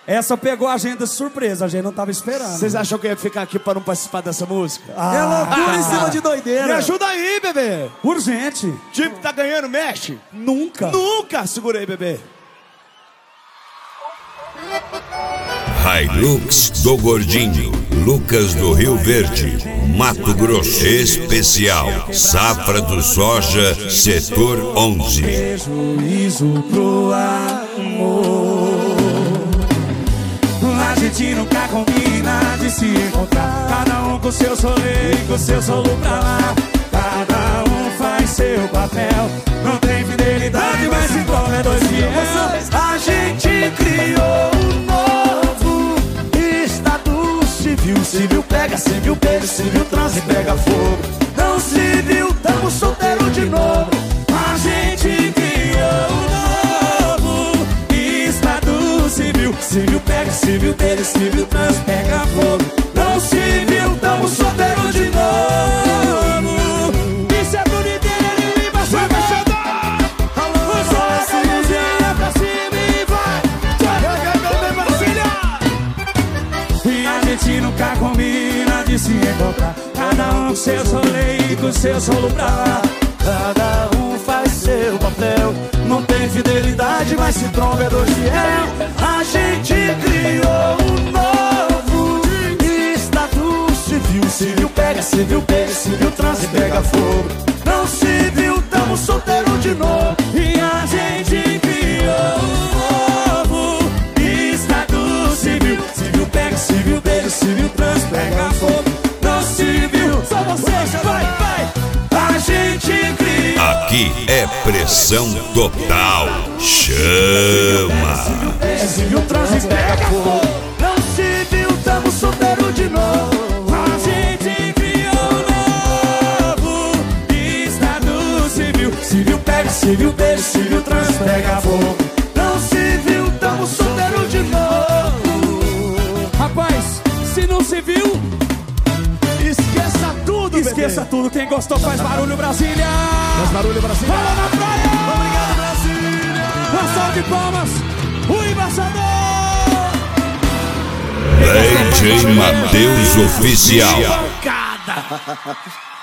Essa pegou a gente de surpresa, a gente não tava esperando. Vocês acham que eu ia ficar aqui pra não participar dessa música? É loucura em cima de doideira. Me ajuda aí, bebê. Urgente. O time que tá ganhando, mexe. Nunca. Nunca. Segura aí, bebê. Hilux do Gordinho, Lucas do Rio Verde, Mato Grosso. Especial, Safra do Soja, Setor 11. Prejuízo pro amor. A gente nunca combina de se encontrar. Cada um com seu solê, com seu solo pra lá. Cada um faz seu papel. Não tem fidelidade, mas se envolve dois fiéis. A gente criou um novo estado civil. Civil pega, civil beijo, civil transa e pega fogo. Não civil, tamo solteiro de novo. A gente criou um novo estado civil. Civil pega, civil beijo, civil trans, pega fogo. Não civil, tamo solteiro de novo. Isso é bonitinho, ele vai ser mexedor. Alô, joga a mãozinha pra cima e vai. E a gente nunca combina de se encontrar. Cada um com seu rolê e com seu solo pra lá. Cada um faz seu papel. Não tem fidelidade, mas se tromba é dois fiel. A gente criou um novo estado civil. Civil pega, civil beijo, civil transa e pega fogo. Não civil, tamo solteiro de novo. E a gente criou um novo estado civil. Civil pega, civil beijo, civil trans, pega fogo. Não civil, só vocês, vai, vai. A gente criou. Aqui é pressão total. Chama! É civil transa e pega fogo. Não civil, tamo solteiro de novo. A gente criou um novo estado civil. Civil pega, civil beijo, civil trans, pega fogo. Não civil, tamo solteiro de novo. Rapaz, se não se viu, Esqueça tudo, esqueça bebê. tudo. Quem gostou faz barulho, Brasília. Faz barulho, Brasil. Fala na praia. Obrigado, Brasília. Uma salva de palmas. O embaixador. DJ Matheus Oficial. Cada.